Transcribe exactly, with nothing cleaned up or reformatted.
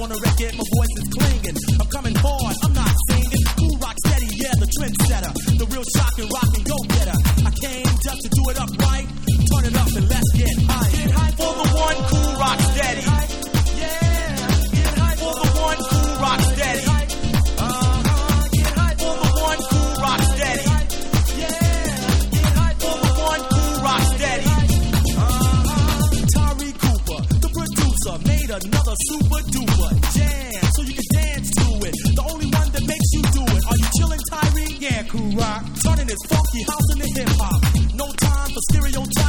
on the record, my voice is clinging. I'm coming hard, I'm not singing. Cool rock steady, yeah, the trendsetter. The real shock and rock and go getter. I came just to do it up right. Turn it up and let's get high. Get high for the one cool rock steady. Yeah, get high for the one cool rock steady. Uh-huh, get high for the one cool rock steady. Yeah, get high for the one cool rock steady. Uh-huh, Tyree Cooper, the producer, made another super duper jam, so you can dance to it. The only one that makes you do it. Are you chillin', Tyree? Yeah, cool rock. Turning this funky house into hip hop. No time for stereotypes.